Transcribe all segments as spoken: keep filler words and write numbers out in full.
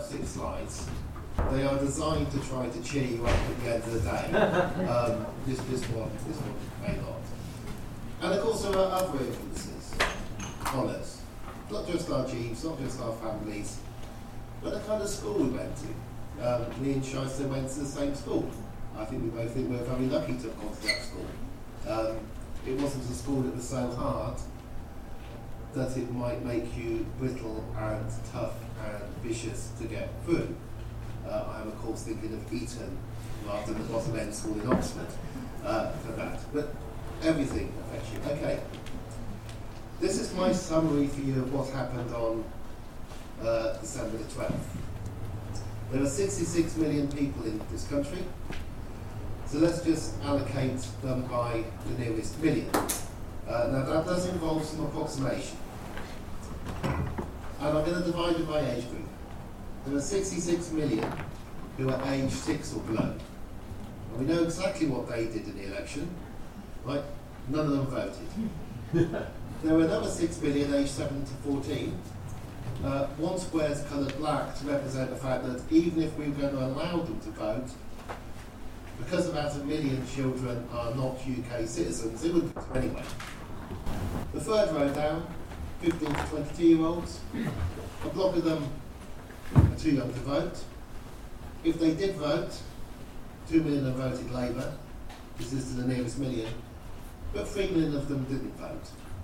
six slides. They are designed to try to cheer you up at the end of the day. Um, this, this one, this one may not. And of course, there are other influences on us. Not just our genes, not just our families, but the kind of school we went to. Um, me and Shyster went to the same school. I think we both think we're very lucky to have gone to that school. Um, it wasn't a school that was so hard that it might make you brittle and tough and vicious to get through. Uh, I am of course thinking of Eton rather than the bottom end school in Oxford uh, for that. But everything affects you. Okay. This is my summary for you of what happened on uh, December the twelfth. There are sixty-six million people in this country. So let's just allocate them by the nearest million. Uh, now that does involve some approximation. And I'm going to divide it by age group. There are sixty-six million who are age six or below. And we know exactly what they did in the election, right? None of them voted. There were another six million aged seven to fourteen. Uh, one square is coloured black to represent the fact that even if we were going to allow them to vote, because about a million children are not U K citizens, it would anyway. The third row down, fifteen to twenty-two year olds, a block of them are too young to vote. If they did vote, two million have voted Labour, this is to the nearest million, but three million of them didn't vote.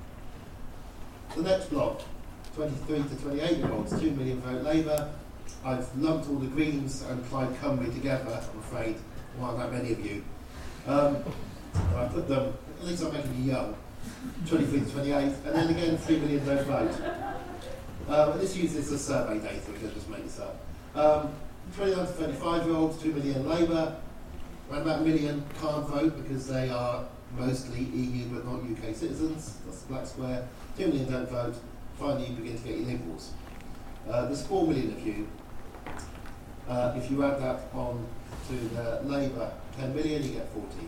The next block, twenty-three to twenty-eight year olds, two million vote Labour. I've lumped all the Greens and Plaid Cymru together, I'm afraid. Well, not that many of you. Um, and I put them, at least I'm making you young, twenty-three to twenty-eight, and then again three million don't vote. Um, and this uses the survey data, we can just make this up. Um, twenty-nine to thirty-five year olds, two million Labour, around about a million can't vote because they are mostly E U but not U K citizens, that's the black square. two million don't vote, finally you begin to get your Liberals. Uh, there's four million of you. Uh, if you add that on to the Labour ten million, you get fourteen.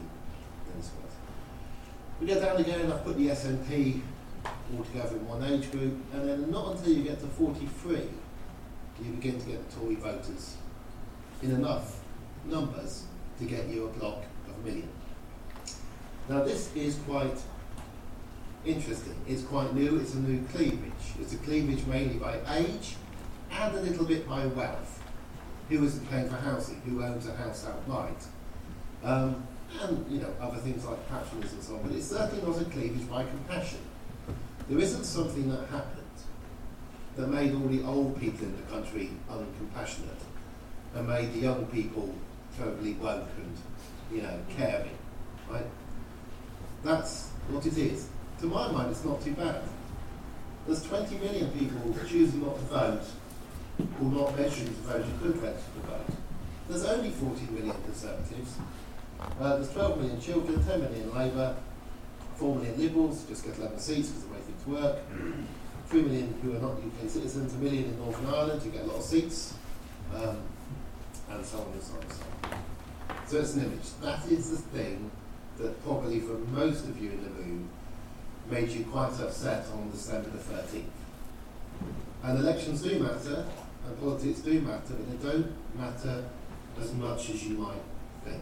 We go down again, I've put the S N P all together in one age group, and then not until you get to forty-three do you begin to get the Tory voters in enough numbers to get you a block of a million. Now this is quite interesting. It's quite new, it's a new cleavage. It's a cleavage mainly by age and a little bit by wealth. Who isn't paying for housing? Who owns a house outright? Um, and, you know, other things like patronage and so on. But it's certainly not a cleavage by compassion. There isn't something that happened that made all the old people in the country uncompassionate and made the young people terribly woke and, you know, caring, right? That's what it is. To my mind, it's not too bad. There's twenty million people choosing not to vote or not registering to vote who could register to vote. There's only fourteen million Conservatives. Uh, there's twelve million children, ten million Labour, four million Liberals, just get eleven seats because they're waiting to work, three million who are not U K citizens, a million in Northern Ireland who get a lot of seats, um, and so on and so on and so on. So it's an image. That is the thing that probably for most of you in the room made you quite upset on December the thirteenth. And elections do matter, and politics do matter, but they don't matter as much as you might think.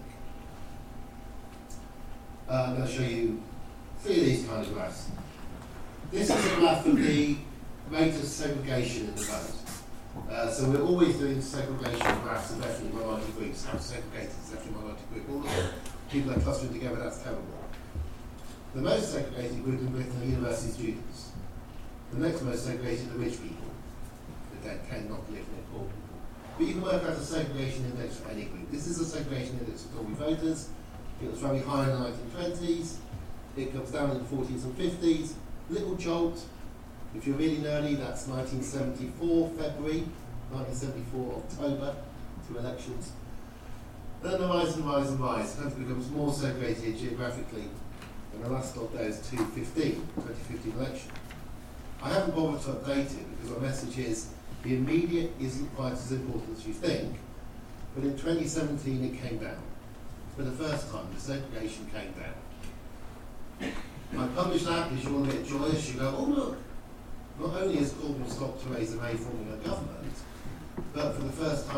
Uh, I'm going to show you three of these kind of graphs. This is a graph of the rate of segregation in the vote. Uh, so we're always doing segregation graphs of ethnic minority groups. How segregated is ethnic minority group? All the people are clustering together, that's terrible. The most segregated group in Britain are university students. The next most segregated are rich people. They tend not to live near poor people. But you can work out a segregation index for any group. This is a segregation index for Tory voters. It was very high in the nineteen twenties. It comes down in the forties and fifties. Little jolt. If you're really nerdy, that's nineteen seventy-four February, nineteen seventy-four October, two elections. Then the rise and rise and rise. The country becomes more segregated geographically. And the last stop there is two fifteen, twenty fifteen election. I haven't bothered to update it because my message is the immediate isn't quite as important as you think, but in twenty seventeen it came down. For the first time, the segregation came down. I publish that because you all get joyous, you go, oh look, not only has Corbyn stopped Theresa May forming a government, but for the first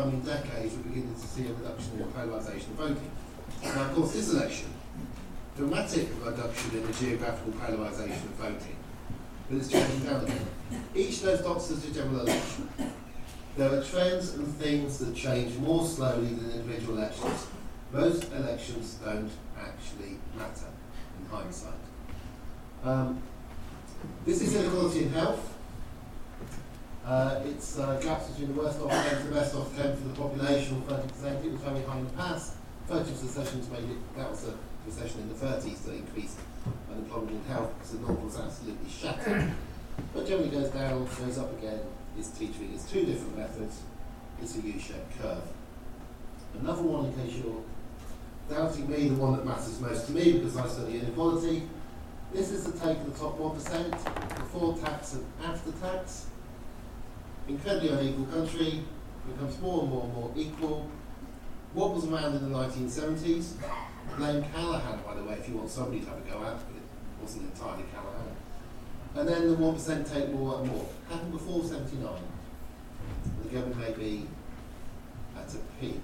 coming decades, we're beginning to see a reduction in the polarisation of voting. Now, of course, this election, dramatic reduction in the geographical polarisation of voting, but it's changing down again. Each of those dots is a general election. There are trends and things that change more slowly than individual elections. Most elections don't actually matter in hindsight. Um, this is inequality in health. Uh, it's uh, gaps between the worst off ten to the best off ten for the population, thirty percent. It was very high in the past. thirty recessions made it, that was a recession in the thirties that increased unemployment in health because the norm was absolutely shattered. But generally goes down, goes up again, is teetering. It's two different methods. It's a U-shaped curve. Another one, in case you're doubting me, the one that matters most to me because I study inequality. This is the take of the top one percent, before tax and after tax. Incredibly unequal country, becomes more and more and more equal. What was around in the nineteen seventies? Blame Callaghan, by the way, if you want somebody to have a go at, but it wasn't entirely Callaghan. And then the one percent take more and more. Happened before seventy-nine. The government may be at a peak.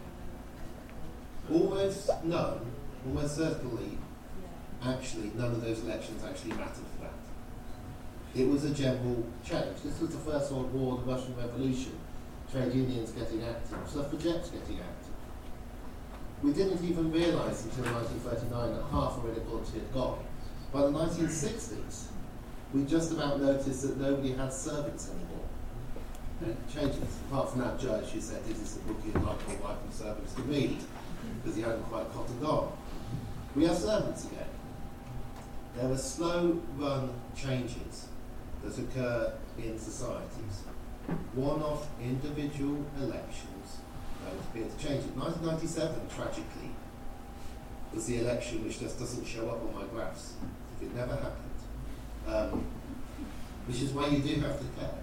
Almost none, almost certainly, actually, none of those elections actually mattered for that. It was a general change. This was the First World War, the Russian Revolution, trade unions getting active, suffragettes getting active. We didn't even realise until nineteen thirty-nine that half of inequality had gone. By the nineteen sixties, we just about noticed that nobody had servants anymore. And it changes, apart from that judge who said, "This is a book you'd like your wife and servants to read," because he hadn't quite cottoned on. We have servants again. There are slow-run changes that occur in societies. One-off individual elections don't appear to change it. nineteen ninety-seven, tragically, was the election which just doesn't show up on my graphs. If it never happened. Um, which is why you do have to care.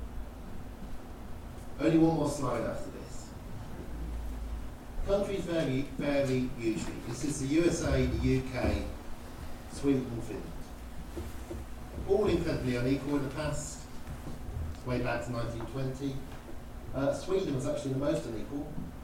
Only one more slide after this. Countries vary, vary hugely. This is the U S A, the U K, Sweden and Finland. All incredibly unequal in the past, way back to nineteen twenty. Uh, Sweden was actually the most unequal.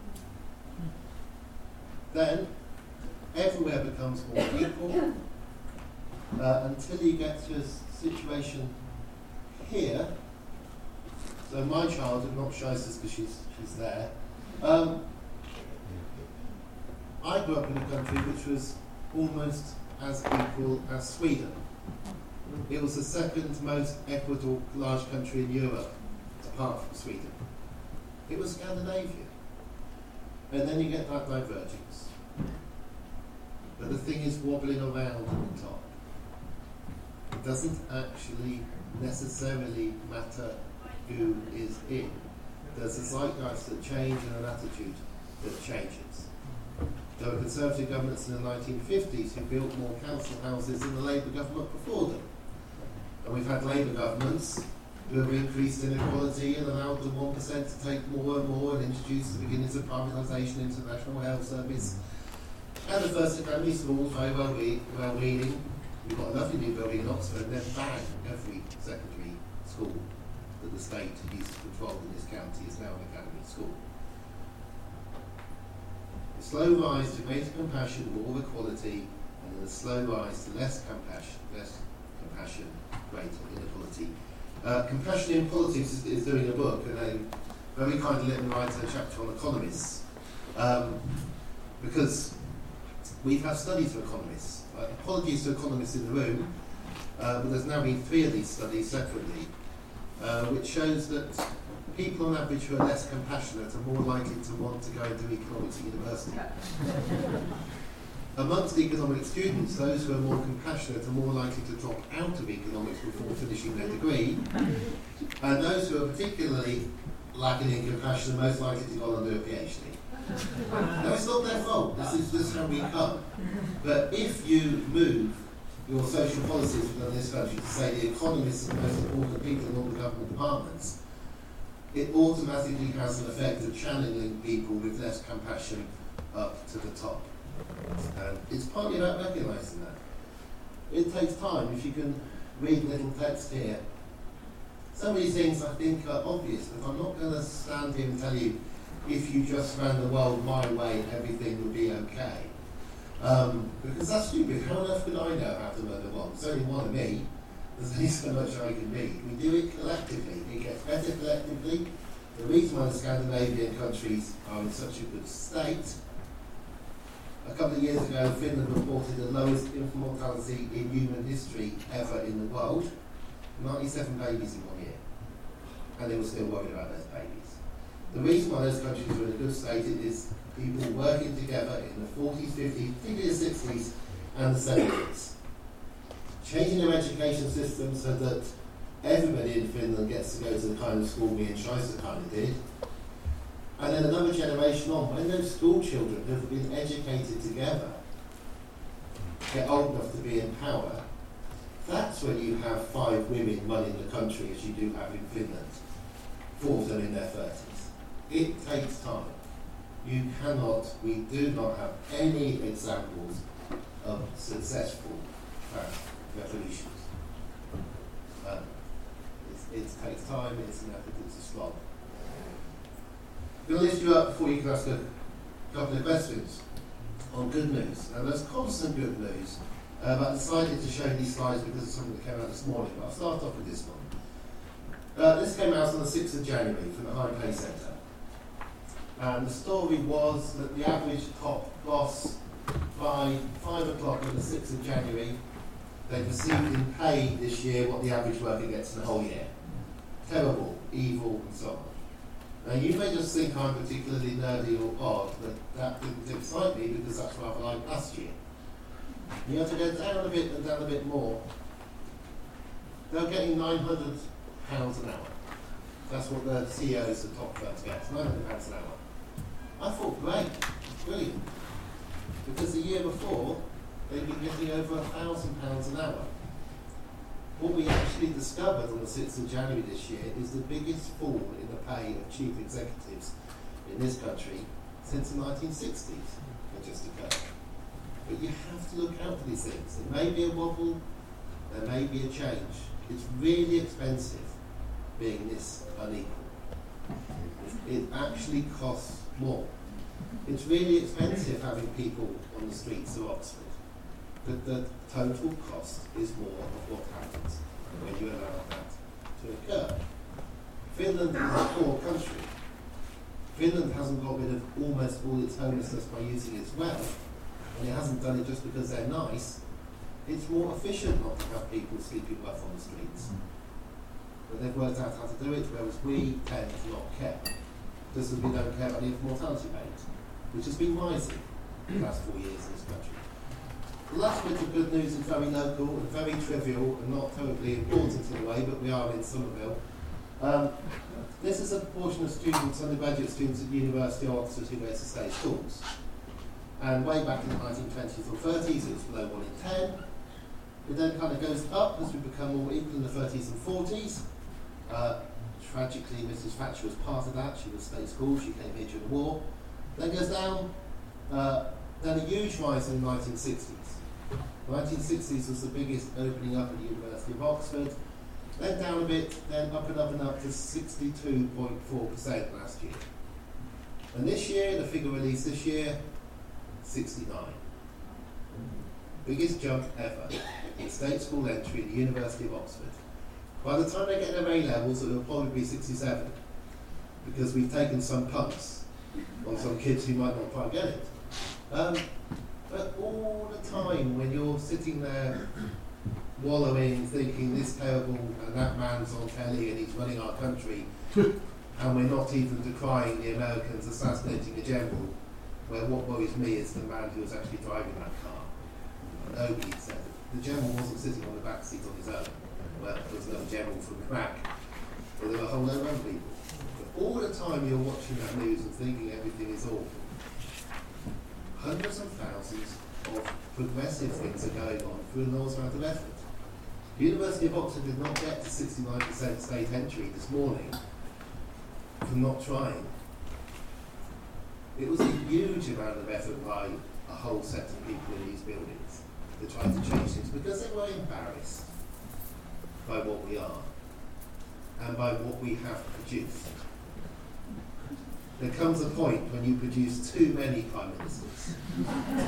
Then, everywhere becomes more equal uh, until you get to a situation here. So my childhood, not Shaisa's because she's, she's there. Um, I grew up in a country which was almost as equal as Sweden. It was the second most equitable large country in Europe, apart from Sweden. It was Scandinavia. And then you get that divergence. But the thing is wobbling around at the top. It doesn't actually necessarily matter who is in. There's a zeitgeist that change and an attitude that changes. There were Conservative governments in the nineteen fifties who built more council houses than the Labour government before them. And we've had Labour governments who have increased inequality and allowed the one percent to take more and more and introduced the beginnings of privatisation into the National Health Service. And the First Academy schools, very well, re- well reading. We've got a lovely new building in Oxford, and then bang, every secondary school that the state used to control in this county is now an academy school. A slow rise to greater compassion, more equality, and then a slow rise to less compassion, less compassion, greater inequality. Uh, Compassion in Politics is, is doing a book, and they very kindly let me write a chapter on economists, um, because we've had studies of economists. Uh, apologies to economists in the room, uh, but there's now been three of these studies separately, uh, which shows that people on average who are less compassionate are more likely to want to go into economics at university. Amongst economic students, those who are more compassionate are more likely to drop out of economics before finishing their degree, and those who are particularly lacking in compassion are most likely to go on and do a PhD. No, it's not their fault. This is just how we come. But if you move your social policies within this country to say the economists are the most important people in all the government departments, it automatically has an effect of channeling people with less compassion up to the top. And it's partly about recognising that. It takes time. If you can read little text here. Some of these things I think are obvious, but I'm not going to stand here and tell you if you just ran the world my way, everything would be okay. Um, because that's stupid. How on earth could I know how to run the world? There's only one of me. There's only so much I can read. We do it collectively. It gets better collectively. The reason why the Scandinavian countries are in such a good state, a couple of years ago, Finland reported the lowest infant mortality in human history ever in the world. ninety-seven babies in one year. And they were still worried about those babies. The reason why those countries are in a good state is people working together in the forties, fifties, particularly the sixties and the seventies. Changing their education system so that everybody in Finland gets to go to the kind of school me and Scheisse kind of did. And then another generation on, when those school children who have been educated together get old enough to be in power, that's when you have five women running the country, as you do have in Finland, four of them in their thirties. It takes time. You cannot, we do not have any examples of successful uh, revolutions. Um, it takes time, it's an effort, it's a slog. I'm going to lift you up before you can ask a couple of questions on good news. Now there's constant good news. Um, I decided to show these slides because of something that came out this morning, but I'll start off with this one. Uh, this came out on the sixth of January from the High Pay Centre. And the story was that the average top boss, by five o'clock on the sixth of January, they've received in pay this year what the average worker gets in the whole year. Terrible, evil, and so on. Now you may just think I'm particularly nerdy or odd, but that didn't excite me because that's rather like last year. You have to go down a bit and down a bit more. They're getting nine hundred pounds an hour. That's what the C E Os of top firms get, nine hundred pounds an hour. I thought, great, brilliant. Because the year before, they'd been getting over one thousand pounds an hour. What we actually discovered on the sixth of January this year is the biggest fall in the pay of chief executives in this country since the nineteen sixties had just occurred. But you have to look out for these things. It may be a wobble, there may be a change. It's really expensive being this unequal. It actually costs more. It's really expensive having people on the streets of Oxford. But the total cost is more of what happens when you allow that to occur. Finland is a poor country. Finland hasn't got rid of almost all its homelessness by using its wealth, and it hasn't done it just because they're nice. It's more efficient not to have people sleeping rough on the streets. But they've worked out how to do it, whereas we tend to not care. Just as we don't care about the infant mortality rate, which has been rising in the last four years in this country. The last bit of good news is very local and very trivial and not terribly important in a way, but we are in Somerville. Um, this is a proportion of students, undergraduate students at the University of Oxford who go to state schools. And way back in the nineteen twenties or thirties, it was below one in ten. It then kind of goes up as we become more equal in the thirties and forties. Uh, tragically, Missus Thatcher was part of that. She was state school, she came here during the war. Then goes down, uh, then a huge rise in the nineteen sixties. nineteen sixties was the biggest opening up at the University of Oxford. Then down a bit, then up and up and up to sixty-two point four percent last year. And this year, the figure released this year, sixty-nine. Biggest jump ever in state school entry at the University of Oxford. By the time they get their A levels, it will probably be sixty-seven, because we've taken some punts on some kids who might not quite get it. Um, but all the time when you're sitting there wallowing, thinking this terrible and that man's on telly and he's running our country, and we're not even decrying the Americans assassinating a general, where what worries me is the man who was actually driving that car. Nobody said it. The general wasn't sitting on the back seat on his own. Well, there was another general from Iraq, but there were a whole load of other people. But all the time you're watching that news and thinking everything is awful. Hundreds of thousands of progressive things are going on through an enormous amount of effort. The University of Oxford did not get to sixty-nine percent state entry this morning from not trying. It was a huge amount of effort by a whole set of people in these buildings to try to change things because they were embarrassed by what we are and by what we have produced. there comes a point when you produce too many prime ministers. You're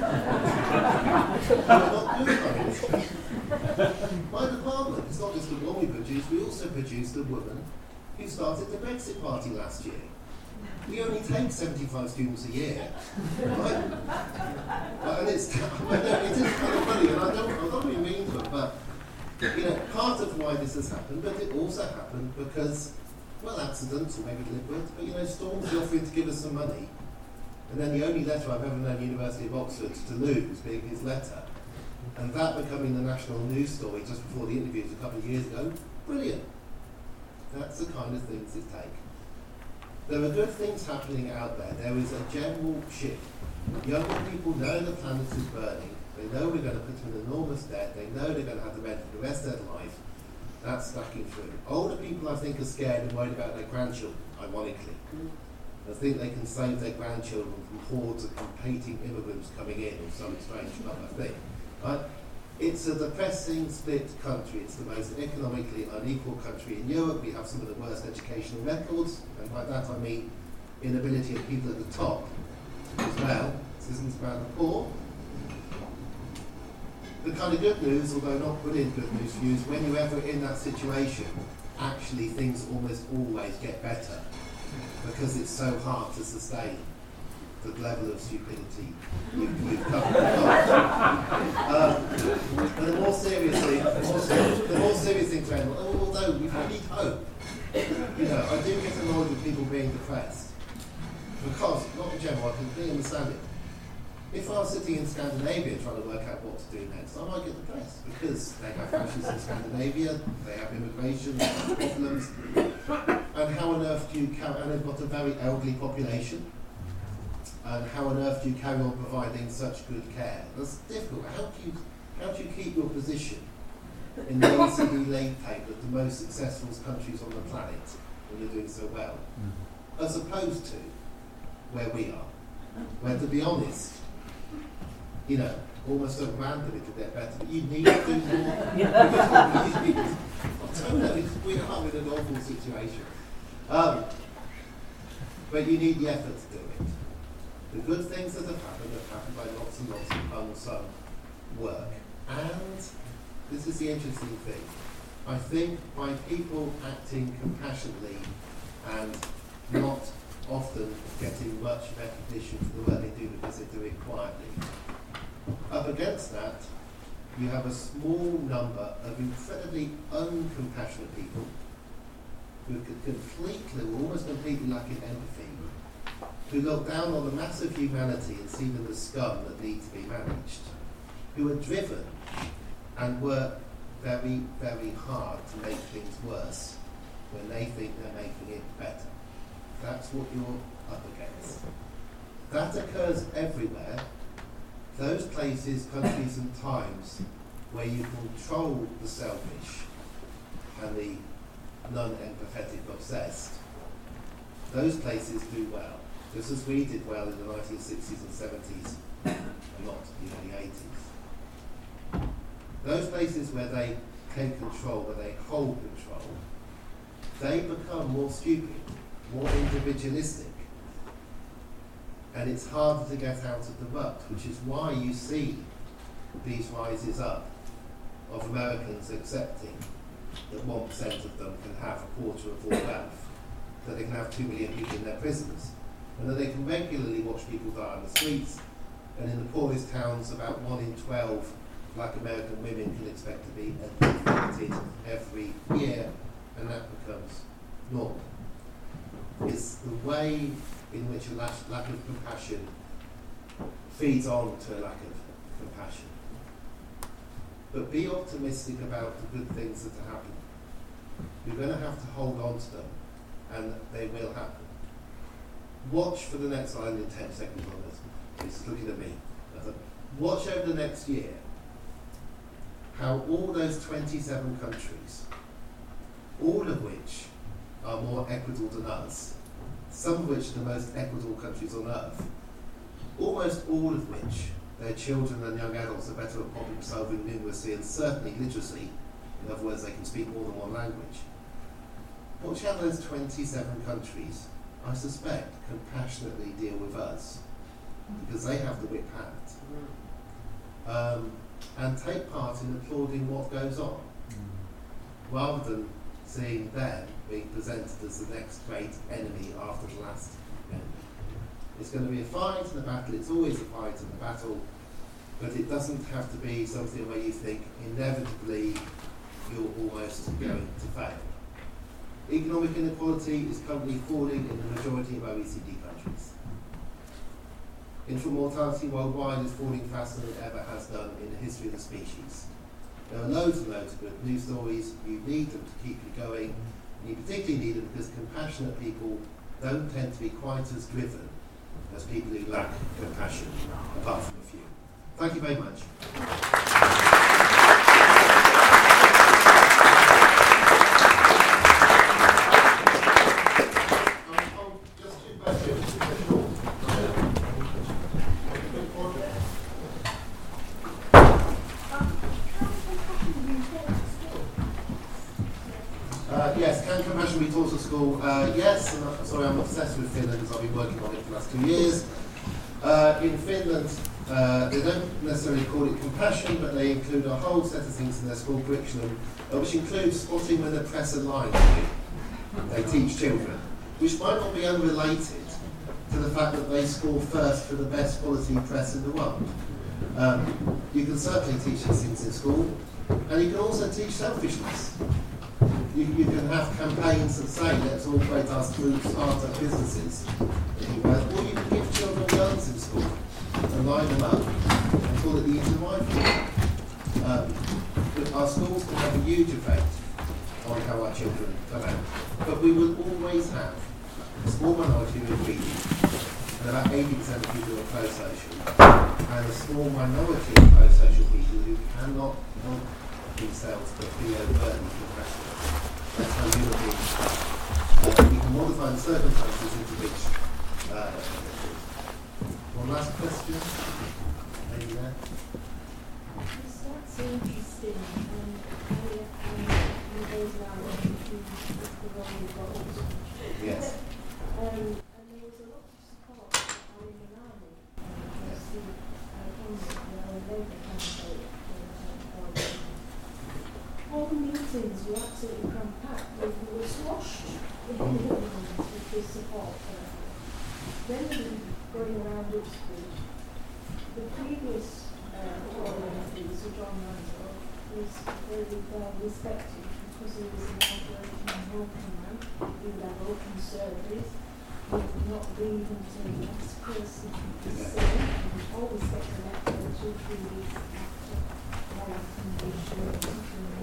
not good prime ministers. My department, it's not just the one we produced, we also produced a woman who started the Brexit Party last year. We only take seventy-five students a year. Right? And it's, I know, it is kind of funny, and I don't, I don't really mean to it, but you know, part of why this has happened, but it also happened because, well, accidents, or maybe deliberate, but you know, Stormzy offering to give us some money, and then the only letter I've ever known University of Oxford to lose being his letter, and that becoming the national news story just before the interviews a couple of years ago, brilliant. That's the kind of things it takes. There are good things happening out there. There is a general shift. Younger people know the planet is burning. They know we're going to put them in enormous debt. They know they're going to have to rent for the rest of their life. That's stacking through. Older people, I think, are scared and worried about their grandchildren, ironically. I think they can save their grandchildren from hordes of competing immigrants coming in or some strange other thing. Right? It's a depressing, split country. It's the most economically unequal country in Europe. We have some of the worst educational records, and by that I mean inability of people at the top as well. This isn't about the poor. The kind of good news, although not brilliant good news for you, is when you're ever in that situation, actually things almost always get better because it's so hard to sustain the level of stupidity you've, you've covered before. Um, but the more seriously, the more, ser- the more serious thing to end, although we really hope, you know, I do get annoyed with people being depressed. Because, not in general, I completely understand it. If I was sitting in Scandinavia trying to work out what to do next, I might get depressed because they have fascists in Scandinavia, they have immigration problems, and how on earth do you carry, and they've got a very elderly population. And how on earth do you carry on providing such good care? That's difficult. How do you, how do you keep your position in the O E C D league table of the most successful countries on the planet when you're doing so well, as opposed to where we are, where, to be honest, you know, almost at random it could get better, but you need to do more. I don't know, it's, we are in an awful situation. Um, but you need the effort to do it. The good things that have happened have happened by lots and lots of unsung work. And this is the interesting thing. I think by people acting compassionately and not often getting much recognition for the work they do because they do it quietly, up against that, you have a small number of incredibly uncompassionate people who could completely, almost completely lacking empathy, who look down on the massive humanity and see them as scum that need to be managed, who are driven and work very, very hard to make things worse when they think they're making it better. That's what you're up against. That occurs everywhere. Those places, countries and times where you control the selfish and the non-empathetic obsessed, those places do well. Just as we did well in the nineteen sixties and seventies, and not the early eighties. Those places where they take control, where they hold control, they become more stupid, more individualistic. And it's harder to get out of the rut, which is why you see these rises up of Americans accepting that one percent of them can have a quarter of all wealth, that they can have two million people in their prisons, and that they can regularly watch people die on the streets, and in the poorest towns about one in twelve black American women can expect to be infected every year, and that becomes normal. It's the way in which a lack, lack of compassion feeds on to a lack of compassion. But be optimistic about the good things that are happening. You're going to have to hold on to them, and they will happen. Watch for the next, I'm in ten seconds on this, it's looking at me. Watch over the next year how all those twenty-seven countries, all of which are more equitable than us, some of which are the most equitable countries on earth, almost all of which their children and young adults are better at problem solving, numeracy, and certainly literacy. In other words, they can speak more than one language. Watch how those twenty-seven countries I suspect, compassionately deal with us, because they have the whip hand, um, and take part in applauding what goes on, rather than seeing them being presented as the next great enemy after the last enemy. It's going to be a fight and a battle, it's always a fight and a battle, but it doesn't have to be something where you think inevitably you're almost going to fail. Economic inequality is currently falling in the majority of O E C D countries. Infant mortality worldwide is falling faster than it ever has done in the history of the species. There are loads and loads of good news stories. You need them to keep you going. And you particularly need them because compassionate people don't tend to be quite as driven as people who lack compassion, apart from a few. Thank you very much. School, uh, yes, and I'm sorry, I'm obsessed with Finland because I've been working on it for the last two years. Uh, in Finland, uh, they don't necessarily call it compassion, but they include a whole set of things in their school curriculum, uh, which includes spotting when the press are lying to you. They teach children, which might not be unrelated to the fact that they score first for the best quality press in the world. Um, you can certainly teach these things in school, and you can also teach selfishness. You, you can have campaigns that say, let's all create our start-up businesses. Or you can give children guns in school and line them up and call it the easy rifle. Um, but our schools can have a huge effect on how our children come out. But we will always have a small minority who are greedy, and about eighty percent of people who are pro-social, and a small minority of pro-social people who cannot help themselves but be overtly compassionate. That's how you will be. Uh, we can modify the circumstances into which. Uh, one last question. Maybe there. Yes, that's interesting. Um, I, um, those now the role you've got also. Yes. Um, and there was a lot of support for Ali Milani, um, yes. the uh, candidate, uh, Labour candidate. All the meetings were absolutely cramped. We were squashed with this support. Then going around Uxbridge, the previous Tory M P, Sir John Mantle, was very well respected because he was an operating and working man. He would have open surgeries. He would not leave until the next person was seen. He would always get a letter two, three weeks after life condition.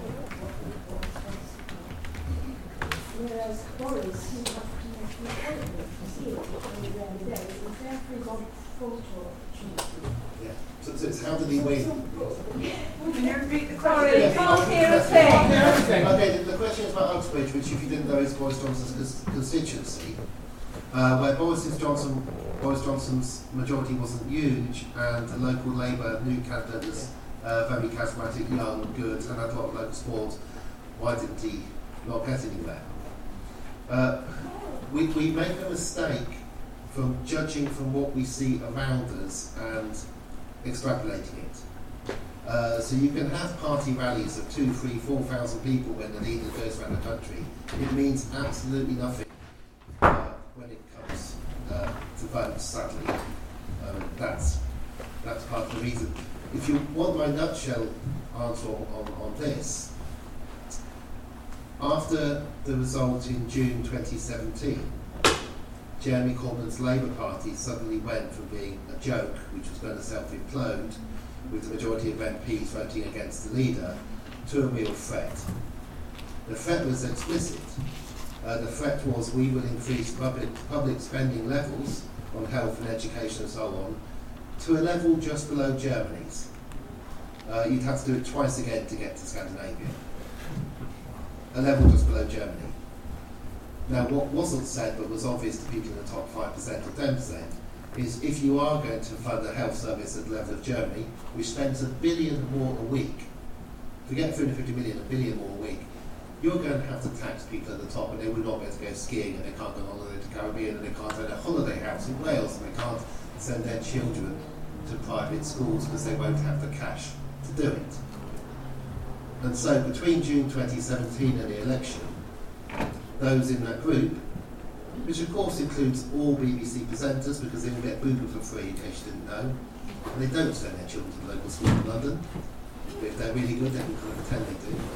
Whereas Boris, you have to make an appointment to see it on the early days, and therefore got photo opportunity. Yeah. So, so it's how did he win? Can you repeat the question? Sorry, yeah, can't hear a thing. Okay, the, the question is about Uxbridge, which if you didn't know is Boris Johnson's constituency, uh, where Boris Johnson, Boris Johnson's majority wasn't huge, and the local Labour new candidate was uh, very charismatic, young, good, and had a lot of local support. Why didn't he not get anywhere? Uh, we, we make a mistake from judging from what we see around us and extrapolating it. Uh, so you can have party rallies of two, three, four thousand people when the leader goes around the country. It means absolutely nothing uh, when it comes uh, to votes, sadly. Um, that's, that's part of the reason. If you want my nutshell answer on, on, on this, after the result in June twenty seventeen, Jeremy Corbyn's Labour Party suddenly went from being a joke, which was going to self-implode, with the majority of M Ps voting against the leader, to a real threat. The threat was explicit. Uh, the threat was we will increase public, public spending levels on health and education and so on to a level just below Germany's. Uh, you'd have to do it twice again to get to Scandinavia. A level just below Germany. Now, what wasn't said but was obvious to people in the top five percent or ten percent is if you are going to fund a health service at the level of Germany, which spends a billion more a week, forget three hundred fifty million, a billion more a week, you're going to have to tax people at the top, and they will not be able to go skiing, and they can't go on holiday to the Caribbean, and they can't own a holiday house in Wales, and they can't send their children to private schools because they won't have the cash to do it. And so between June twenty seventeen and the election, those in that group, which of course includes all B B C presenters because they will get Google for free in case you didn't know, and they don't send their children to local school in London, but if they're really good they can kind of pretend they do.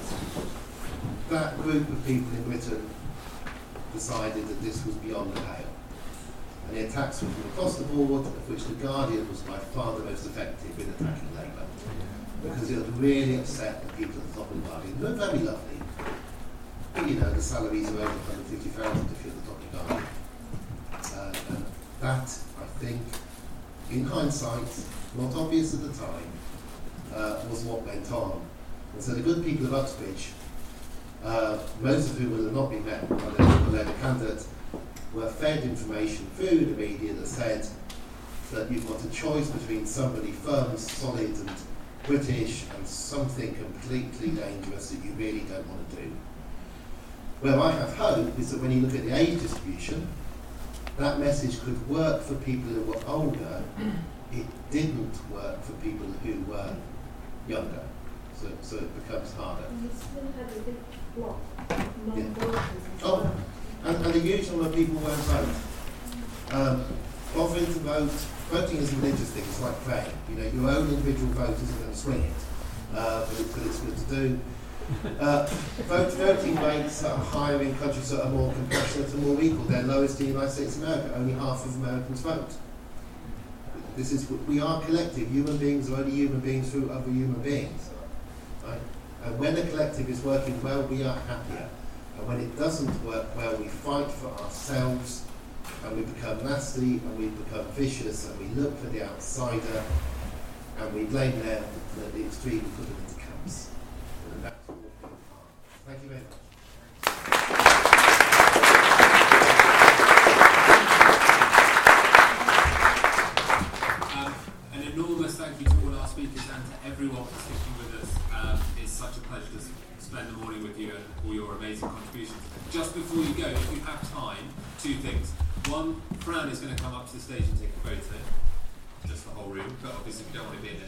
That group of people in Britain decided that this was beyond the pale. And the attacks were from across the board, of which The Guardian was by far the most effective in attacking Labour. Because it would really upset the people at the top of The Guardian. They're very lovely. But you know, the salaries are over one hundred fifty thousand if you're at the top of The Guardian. Uh, and that, I think, in hindsight, not obvious at the time, uh, was what went on. And so the good people of Uxbridge, uh, most of whom will have not been met by the Labour candidate, were fed information through the media that said that you've got a choice between somebody firm, solid and British and something completely dangerous that you really don't want to do. Where I have hope is that when you look at the age distribution, that message could work for people who were older. It didn't work for people who were younger. So, so it becomes harder. And you still had a big block of non-voters as Oh, well. and, and the usual when people won't vote. Um, offering to vote, voting is a religious thing, it's like praying. You know, your own individual vote isn't going to swing it, uh, but, it, but it's good to do. Uh, vote, voting rates are higher in countries that are more compassionate and more equal. They're lowest in the United States of America. Only half of Americans vote. This is, we are collective. Human beings are only human beings through other human beings. Right? And when the collective is working well, we are happier. And when it doesn't work well, we fight for ourselves, and we become nasty, and we become vicious, and we look for the outsider, and we blame them for the extreme and put them into camps. And that's all we are. Thank you very much. Um, an enormous thank you to all our speakers and to everyone for sticking with us. Um, it's such a pleasure to spend the morning with you and all your amazing contributions. Just before you go, if you have time, two things. One, Fran is going to come up to the stage and take a photo, just the whole room, but obviously we don't want to be in there.